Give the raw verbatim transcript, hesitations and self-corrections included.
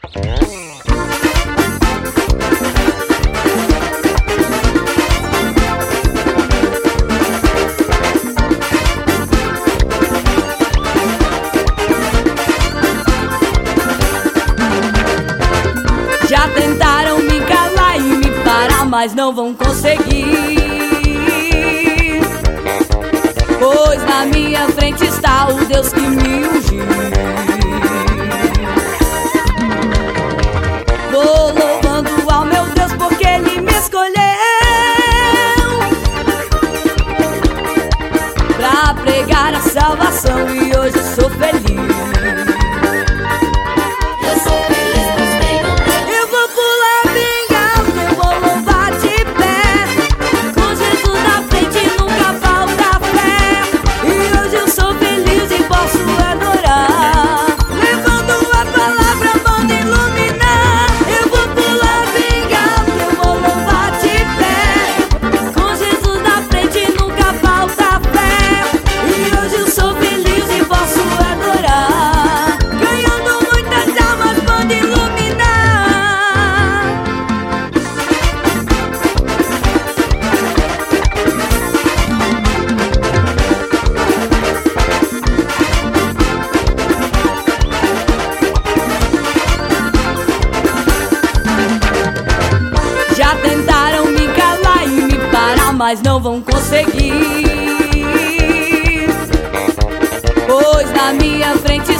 Já tentaram me calar e me parar, mas não vão conseguir, pois na minha frente está o Deus que me ungiu. Vou louvando ao meu Deus porque Ele me escolheu pra pregar a salvação e hoje eu sou feliz. Já tentaram me calar e me parar, mas não vão conseguir, pois na minha frente